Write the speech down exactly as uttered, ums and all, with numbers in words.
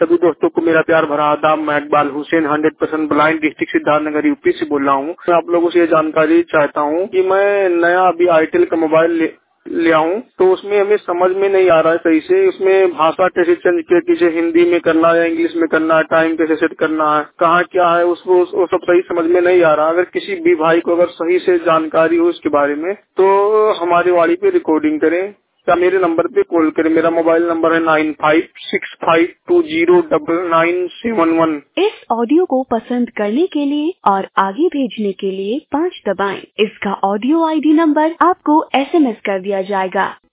सभी दोस्तों को मेरा प्यार भरा आदाब। मैं Iqbal Hussain hundred percent blind district Siddharthnagar UP से बोल रहा हूँ। मैं आप लोगों से ये जानकारी चाहता हूँ कि मैं नया अभी आईटेल का मोबाइल ले, ले आऊँ, तो उसमें हमें समझ में नहीं आ रहा है सही से। उसमें भाषा कैसे चेंज किया, किसे हिंदी में करना है या इंग्लिश में करना है, टाइम कैसे सेट करना है, कहाँ क्या है, उसको वो सब सही समझ में नहीं आ रहा। अगर किसी भी भाई को अगर सही से जानकारी हो इसके बारे में तो हमारी वाड़ी पे रिकॉर्डिंग करें या मेरे नंबर पे कॉल करें। मेरा मोबाइल नंबर है nine five six five two zero double nine seven one. इस ऑडियो को पसंद करने के लिए और आगे भेजने के लिए पाँच दबाएं। इसका ऑडियो आईडी नंबर आपको एसएमएस कर दिया जाएगा।